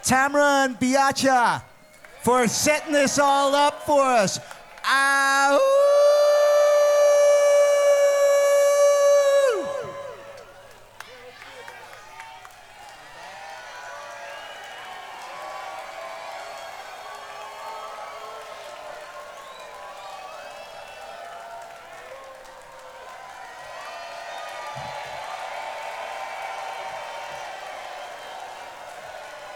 Tamara and Biacha for setting this all up for us. Ow!